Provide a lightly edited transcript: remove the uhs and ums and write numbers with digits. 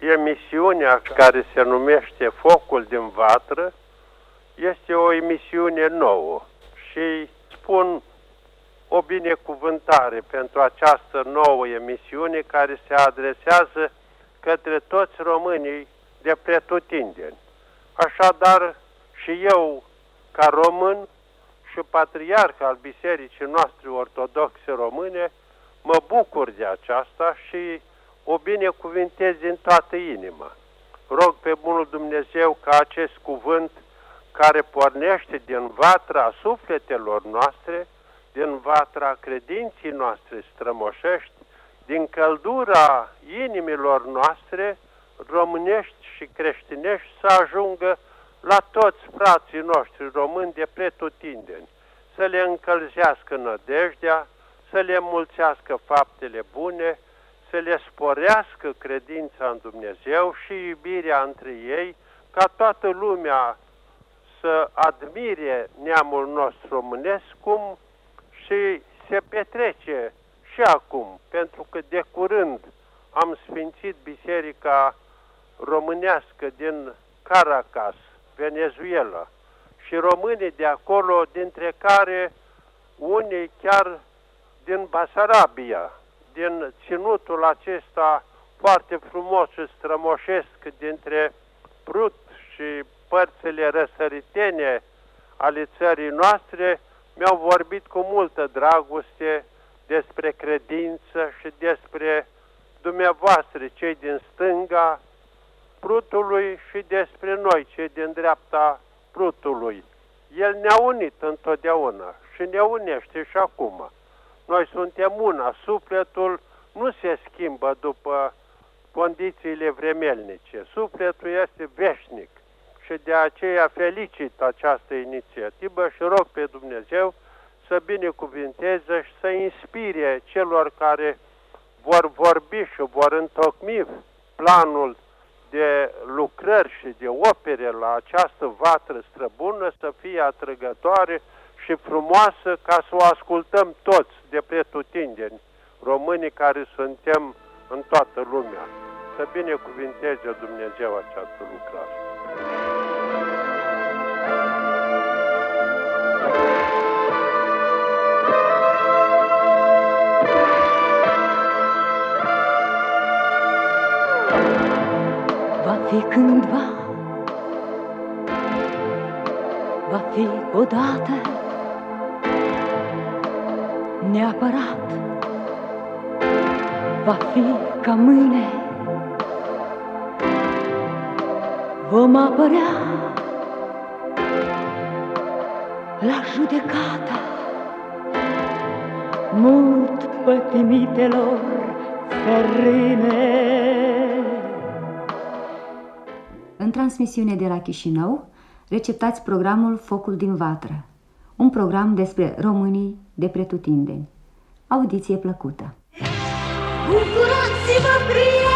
Emisiunea care se numește Focul din Vatră este o emisiune nouă și spun o binecuvântare pentru această nouă emisiune care se adresează către toți românii de pretutindeni. Așadar, și eu, ca român și patriarh al Bisericii noastre ortodoxe române, mă bucur de aceasta și o binecuvintez din toată inima. Rog pe bunul Dumnezeu ca acest cuvânt care pornește din vatra sufletelor noastre, din vatra credinții noastre strămoșești, din căldura inimilor noastre românești și creștinești să ajungă la toți frații noștri români de pretutindeni, să le încălzească nădejdea, să le mulțească faptele bune, să le sporească credința în Dumnezeu și iubirea între ei, ca toată lumea să admire neamul nostru românesc, cum și se petrece și acum, pentru că de curând am sfințit biserica românească din Caracas, Venezuela, și românii de acolo, dintre care unii chiar din Basarabia, din ținutul acesta foarte frumos și strămoșesc dintre Prut și părțile răsăritene ale țării noastre, mi-au vorbit cu multă dragoste despre credință și despre dumneavoastră, cei din stânga Prutului, și despre noi, cei din dreapta Prutului. El ne-a unit întotdeauna și ne unește și acum. Noi suntem una, sufletul nu se schimbă după condițiile vremelnice. Sufletul este veșnic și de aceea felicit această inițiativă și rog pe Dumnezeu să binecuvinteze și să inspire celor care vor vorbi și vor întocmi planul de lucrări și de opere la această vatră străbună să fie atrăgătoare și frumoasă, ca să o ascultăm toți de pretutindeni, românii care suntem în toată lumea. Să binecuvinteze Dumnezeu această lucrare. Va fi cândva, va fi odată, neapărat, va fi ca mâine, vom apărea la judecata mult pătimitelor țărâne. În transmisiune de la Chișinău, receptați programul Focul din Vatră, un program despre românii de pretutindeni. Audiție plăcută! Bucurați-vă, prieteni!